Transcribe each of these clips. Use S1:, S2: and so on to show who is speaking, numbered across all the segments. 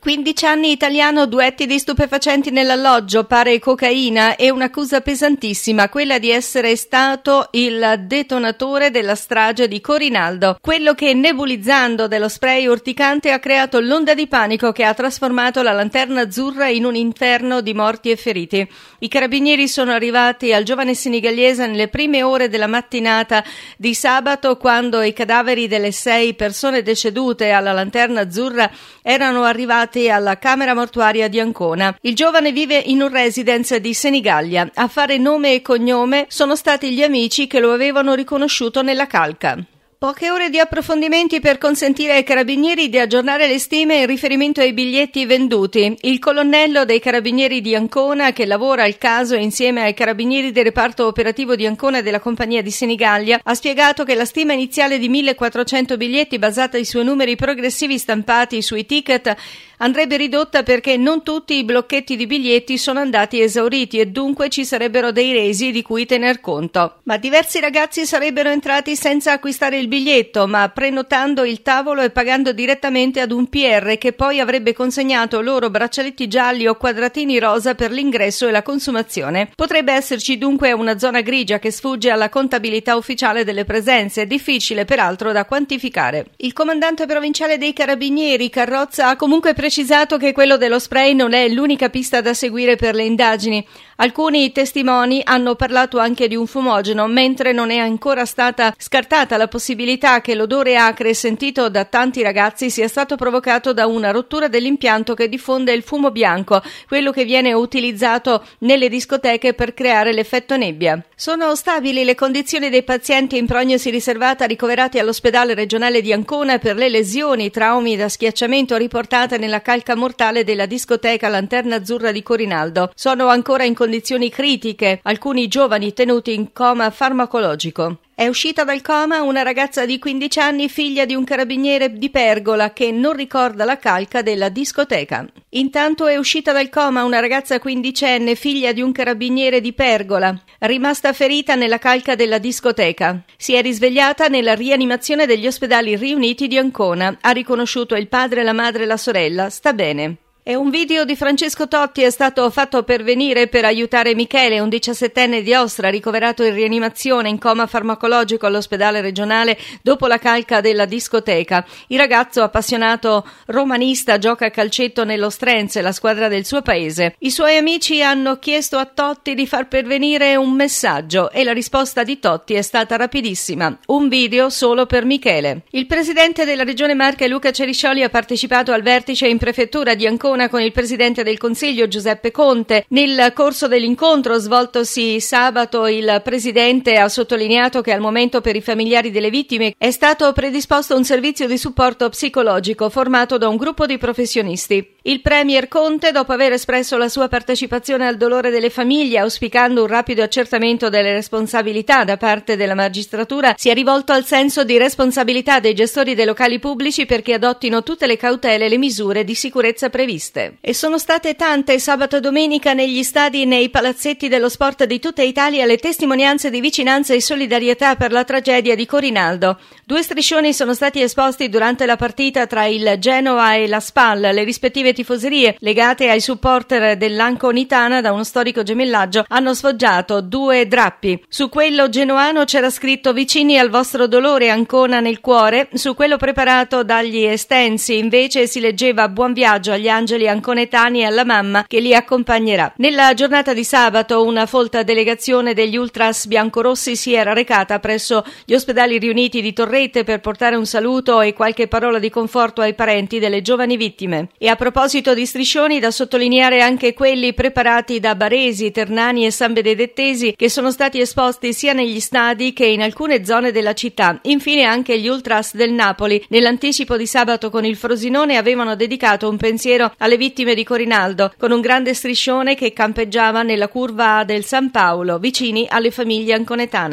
S1: 15 anni italiano, duetti di stupefacenti nell'alloggio, pare cocaina e un'accusa pesantissima, quella di essere stato il detonatore della strage di Corinaldo, quello che nebulizzando dello spray urticante ha creato l'onda di panico che ha trasformato la Lanterna Azzurra in un inferno di morti e feriti. I carabinieri sono arrivati al giovane senegallese nelle prime ore della mattinata di sabato, quando i cadaveri delle 6 persone decedute alla Lanterna Azzurra erano arrivati alla camera mortuaria di Ancona. Il giovane vive in un residence di Senigallia. A fare nome e cognome sono stati gli amici che lo avevano riconosciuto nella calca. Poche ore di approfondimenti per consentire ai carabinieri di aggiornare le stime in riferimento ai biglietti venduti. Il colonnello dei carabinieri di Ancona, che lavora al caso insieme ai carabinieri del reparto operativo di Ancona e della compagnia di Senigallia, ha spiegato che la stima iniziale di 1.400 biglietti basata sui numeri progressivi stampati sui ticket andrebbe ridotta perché non tutti i blocchetti di biglietti sono andati esauriti e dunque ci sarebbero dei resi di cui tener conto. Ma diversi ragazzi sarebbero entrati senza acquistare il biglietto, ma prenotando il tavolo e pagando direttamente ad un PR che poi avrebbe consegnato loro braccialetti gialli o quadratini rosa per l'ingresso e la consumazione. Potrebbe esserci dunque una zona grigia che sfugge alla contabilità ufficiale delle presenze, difficile peraltro da quantificare. Il comandante provinciale dei carabinieri Carrozza ha comunque precisato che quello dello spray non è l'unica pista da seguire per le indagini. Alcuni testimoni hanno parlato anche di un fumogeno, mentre non è ancora stata scartata la possibilità che l'odore acre sentito da tanti ragazzi sia stato provocato da una rottura dell'impianto che diffonde il fumo bianco, quello che viene utilizzato nelle discoteche per creare l'effetto nebbia. Sono stabili le condizioni dei pazienti in prognosi riservata ricoverati all'ospedale regionale di Ancona per le lesioni, traumi da schiacciamento riportate nella calca mortale della discoteca Lanterna Azzurra di Corinaldo. Sono ancora in condizioni critiche alcuni giovani tenuti in coma farmacologico. È uscita dal coma una ragazza di 15 anni, figlia di un carabiniere di Pergola, che non ricorda la calca della discoteca. Intanto è uscita dal coma una ragazza quindicenne, figlia di un carabiniere di Pergola, rimasta ferita nella calca della discoteca. Si è risvegliata nella rianimazione degli ospedali riuniti di Ancona. Ha riconosciuto il padre, la madre e la sorella. Sta bene. E un video di Francesco Totti è stato fatto pervenire per aiutare Michele, un 17enne di Ostra ricoverato in rianimazione in coma farmacologico all'ospedale regionale dopo la calca della discoteca. Il ragazzo, appassionato romanista, gioca a calcetto nell'Ostrense, la squadra del suo paese. I suoi amici hanno chiesto a Totti di far pervenire un messaggio e la risposta di Totti è stata rapidissima: un video solo per Michele. Il presidente della regione Marche, Luca Ceriscioli, ha partecipato al vertice in prefettura di Ancona con il presidente del Consiglio Giuseppe Conte. Nel corso dell'incontro svoltosi sabato, il presidente ha sottolineato che al momento per i familiari delle vittime è stato predisposto un servizio di supporto psicologico formato da un gruppo di professionisti. Il premier Conte, dopo aver espresso la sua partecipazione al dolore delle famiglie, auspicando un rapido accertamento delle responsabilità da parte della magistratura, si è rivolto al senso di responsabilità dei gestori dei locali pubblici perché adottino tutte le cautele e le misure di sicurezza previste. E sono state tante sabato e domenica negli stadi e nei palazzetti dello sport di tutta Italia le testimonianze di vicinanza e solidarietà per la tragedia di Corinaldo. 2 striscioni sono stati esposti durante la partita tra il Genoa e la Spal, le rispettive tifoserie legate ai supporter dell'Anconitana da uno storico gemellaggio hanno sfoggiato 2 drappi. Su quello genoano c'era scritto "Vicini al vostro dolore, Ancona nel cuore", su quello preparato dagli estensi invece si leggeva "Buon viaggio agli angeli anconetani e alla mamma che li accompagnerà". Nella giornata di sabato una folta delegazione degli ultras biancorossi si era recata presso gli ospedali riuniti di Torrette per portare un saluto e qualche parola di conforto ai parenti delle giovani vittime. E a proposito di striscioni, da sottolineare anche quelli preparati da Baresi, Ternani e San Benedettesi, che sono stati esposti sia negli stadi che in alcune zone della città. Infine anche gli ultras del Napoli, nell'anticipo di sabato con il Frosinone, avevano dedicato un pensiero alle vittime di Corinaldo, con un grande striscione che campeggiava nella curva A del San Paolo, vicini alle famiglie anconetane.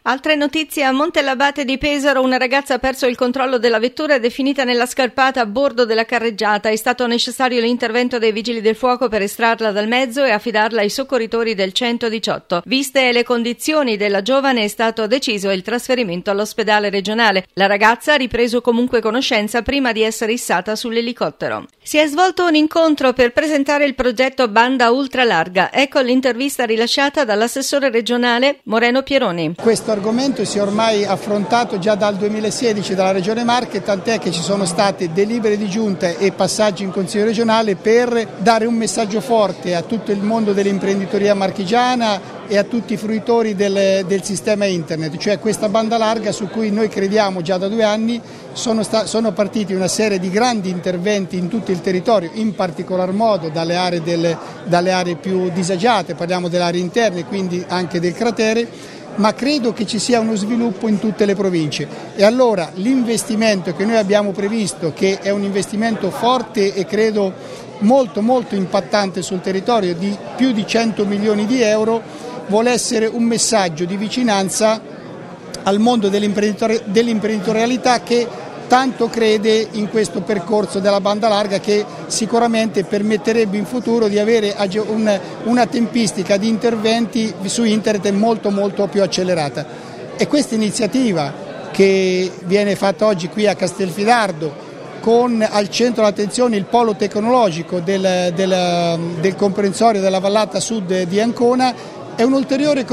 S1: Altre notizie: a Montellabate di Pesaro una ragazza ha perso il controllo della vettura ed è finita nella scarpata a bordo della carreggiata. È stato necessario l'intervento dei vigili del fuoco per estrarla dal mezzo e affidarla ai soccorritori del 118. Viste le condizioni della giovane è stato deciso il trasferimento all'ospedale regionale. La ragazza ha ripreso comunque conoscenza prima di essere issata sull'elicottero. Si è svolto un incontro per presentare il progetto Banda Ultralarga. Ecco l'intervista rilasciata dall'assessore regionale Moreno Pieroni.
S2: Questo argomento si è ormai affrontato già dal 2016 dalla Regione Marche, tant'è che ci sono state delibere di giunta e passaggi in Consiglio regionale per dare un messaggio forte a tutto il mondo dell'imprenditoria marchigiana e a tutti i fruitori del sistema internet, cioè questa banda larga su cui noi crediamo già da 2 anni. Sono partiti una serie di grandi interventi in tutto il territorio, in particolar modo dalle aree più disagiate, parliamo delle aree interne, quindi anche del cratere, ma credo che ci sia uno sviluppo in tutte le province e allora l'investimento che noi abbiamo previsto, che è un investimento forte e credo molto molto impattante sul territorio di più di 100 milioni di euro, vuole essere un messaggio di vicinanza al mondo dell'imprenditorialità che tanto crede in questo percorso della banda larga, che sicuramente permetterebbe in futuro di avere una tempistica di interventi su internet molto molto più accelerata. E questa iniziativa che viene fatta oggi qui a Castelfidardo, con al centro dell'attenzione il polo tecnologico del comprensorio della vallata sud di Ancona, è un ulteriore,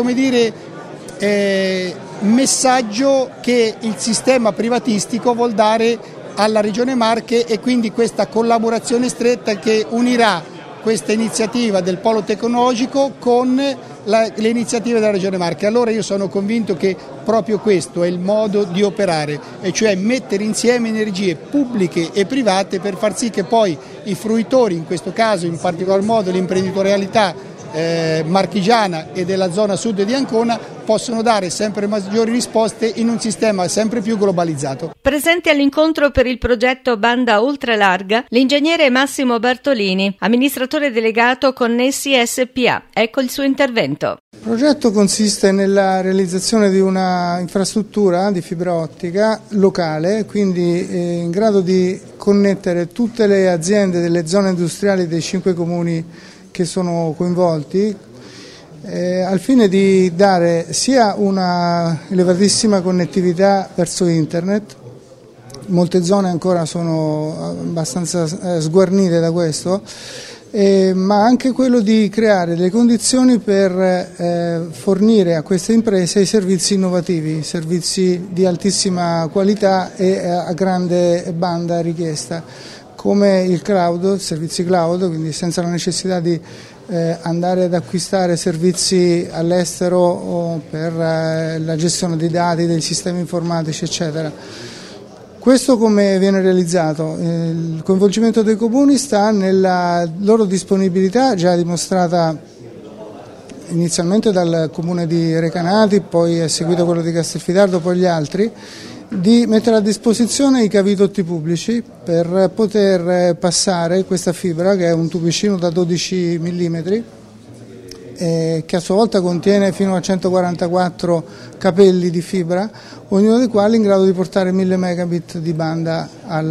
S2: messaggio che il sistema privatistico vuol dare alla Regione Marche e quindi questa collaborazione stretta che unirà questa iniziativa del polo tecnologico con le iniziative della Regione Marche. Allora io sono convinto che proprio questo è il modo di operare, e cioè mettere insieme energie pubbliche e private per far sì che poi i fruitori, in questo caso in particolar modo l'imprenditorialità marchigiana e della zona sud di Ancona, possono dare sempre maggiori risposte in un sistema sempre più globalizzato.
S1: Presente all'incontro per il progetto Banda Ultralarga l'ingegnere Massimo Bartolini, amministratore delegato Connessi SPA. Ecco il suo intervento.
S3: Il progetto consiste nella realizzazione di una infrastruttura di fibra ottica locale, quindi in grado di connettere tutte le aziende delle zone industriali dei 5 comuni che sono coinvolti, al fine di dare sia una elevatissima connettività verso internet. Molte zone ancora sono abbastanza sguarnite da questo, ma anche quello di creare delle condizioni per fornire a queste imprese i servizi innovativi, servizi di altissima qualità e a grande banda richiesta, come il cloud, servizi cloud, quindi senza la necessità di andare ad acquistare servizi all'estero o per la gestione dei dati, dei sistemi informatici, eccetera. Questo come viene realizzato? Il coinvolgimento dei comuni sta nella loro disponibilità, già dimostrata inizialmente dal comune di Recanati, poi è seguito quello di Castelfidardo, poi gli altri, di mettere a disposizione i cavidotti pubblici per poter passare questa fibra, che è un tubicino da 12 mm, che a sua volta contiene fino a 144 capelli di fibra, ognuno dei quali in grado di portare 1000 megabit di banda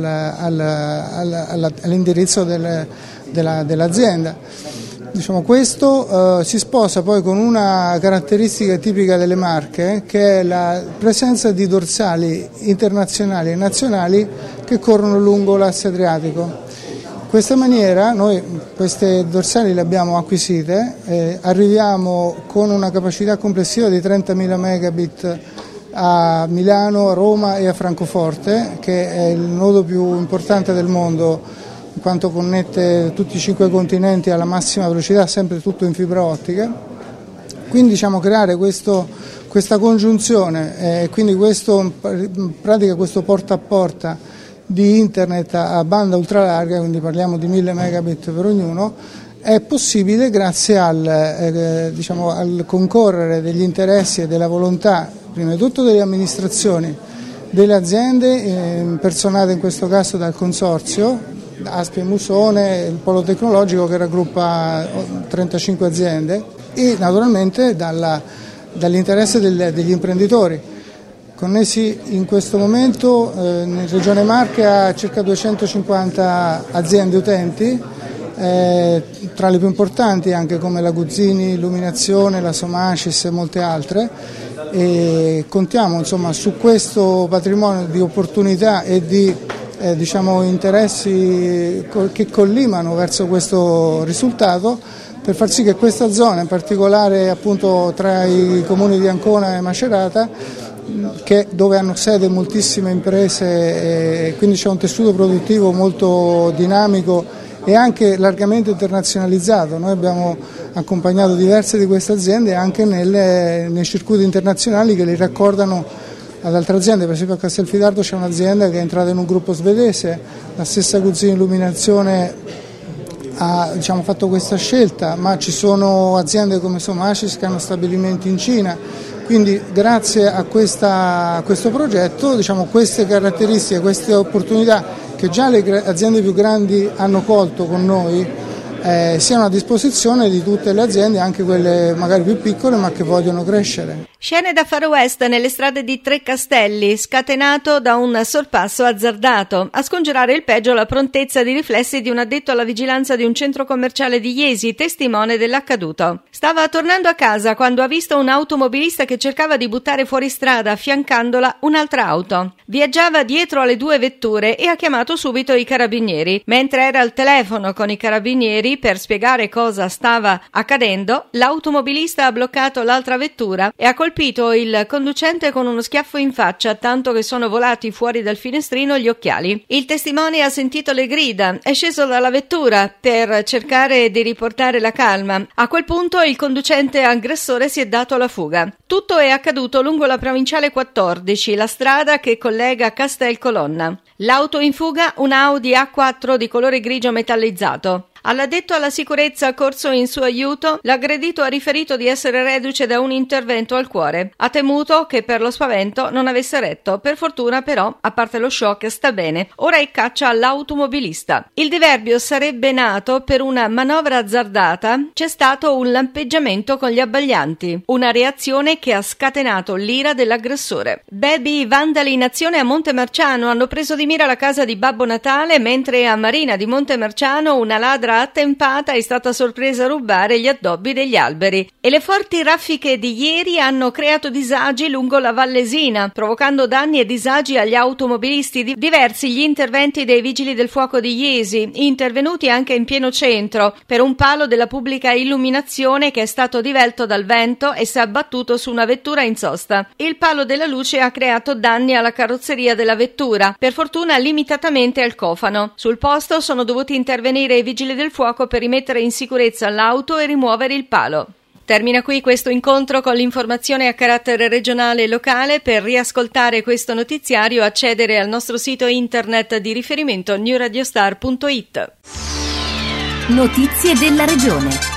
S3: all'indirizzo dell'azienda. Diciamo, questo si sposa poi con una caratteristica tipica delle Marche, che è la presenza di dorsali internazionali e nazionali che corrono lungo l'asse adriatico. In questa maniera noi queste dorsali le abbiamo acquisite, arriviamo con una capacità complessiva di 30.000 megabit a Milano, a Roma e a Francoforte, che è il nodo più importante del mondo, in quanto connette tutti i 5 continenti alla massima velocità, sempre tutto in fibra ottica. Quindi creare questa congiunzione, quindi in pratica questo porta a porta di internet a banda ultralarga, quindi parliamo di 1000 megabit per ognuno, è possibile grazie al concorrere degli interessi e della volontà, prima di tutto delle amministrazioni, delle aziende, impersonate in questo caso dal consorzio, Aspi e Musone, il polo tecnologico che raggruppa 35 aziende, e naturalmente dall'interesse degli imprenditori. Connessi in questo momento in Regione Marche a circa 250 aziende utenti, tra le più importanti anche come la Guzzini Illuminazione, la Somacis e molte altre, e contiamo insomma su questo patrimonio di opportunità e di interessi che collimano verso questo risultato per far sì che questa zona, in particolare appunto tra i comuni di Ancona e Macerata, dove hanno sede moltissime imprese e quindi c'è un tessuto produttivo molto dinamico e anche largamente internazionalizzato. Noi abbiamo accompagnato diverse di queste aziende anche nei circuiti internazionali che li raccordano ad altre aziende. Per esempio a Castelfidardo c'è un'azienda che è entrata in un gruppo svedese, la stessa Guzzini Illuminazione ha fatto questa scelta, ma ci sono aziende come Somacis che hanno stabilimenti in Cina. Quindi grazie a questo progetto queste caratteristiche, queste opportunità che già le aziende più grandi hanno colto con noi siano a disposizione di tutte le aziende, anche quelle magari più piccole ma che vogliono crescere.
S1: Scene da Far West nelle strade di Treccastelli, scatenato da un sorpasso azzardato. A scongiurare il peggio la prontezza di riflessi di un addetto alla vigilanza di un centro commerciale di Jesi, testimone dell'accaduto. Stava tornando a casa quando ha visto un automobilista che cercava di buttare fuori strada, affiancandola un'altra auto. Viaggiava dietro alle due vetture e ha chiamato subito i carabinieri. Mentre era al telefono con i carabinieri per spiegare cosa stava accadendo, l'automobilista ha bloccato l'altra vettura e ha colpito il conducente con uno schiaffo in faccia, tanto che sono volati fuori dal finestrino gli occhiali. Il testimone ha sentito le grida, è sceso dalla vettura per cercare di riportare la calma. A quel punto il conducente aggressore si è dato alla fuga. Tutto è accaduto lungo la provinciale 14, la strada che collega Castelcolonna. L'auto in fuga, un Audi A4 di colore grigio metallizzato. All'addetto alla sicurezza corso in suo aiuto, l'aggredito ha riferito di essere reduce da un intervento al cuore. Ha temuto che per lo spavento non avesse retto. Per fortuna però, a parte lo shock, sta bene. Ora è caccia all'automobilista. Il diverbio sarebbe nato per una manovra azzardata. C'è stato un lampeggiamento con gli abbaglianti. Una reazione che ha scatenato l'ira dell'aggressore. Baby vandali in azione a Montemerciano hanno preso di mira la casa di Babbo Natale, mentre a Marina di Montemerciano una ladra attempata è stata sorpresa a rubare gli addobbi degli alberi. E le forti raffiche di ieri hanno creato disagi lungo la Vallesina, provocando danni e disagi agli automobilisti. Diversi gli interventi dei vigili del fuoco di Jesi, intervenuti anche in pieno centro, per un palo della pubblica illuminazione che è stato divelto dal vento e si è abbattuto su una vettura in sosta. Il palo della luce ha creato danni alla carrozzeria della vettura, per fortuna limitatamente al cofano. Sul posto sono dovuti intervenire i vigili del fuoco per rimettere in sicurezza l'auto e rimuovere il palo. Termina qui questo incontro con l'informazione a carattere regionale e locale. Per riascoltare questo notiziario accedere al nostro sito internet di riferimento newradiostar.it.
S4: Notizie della regione.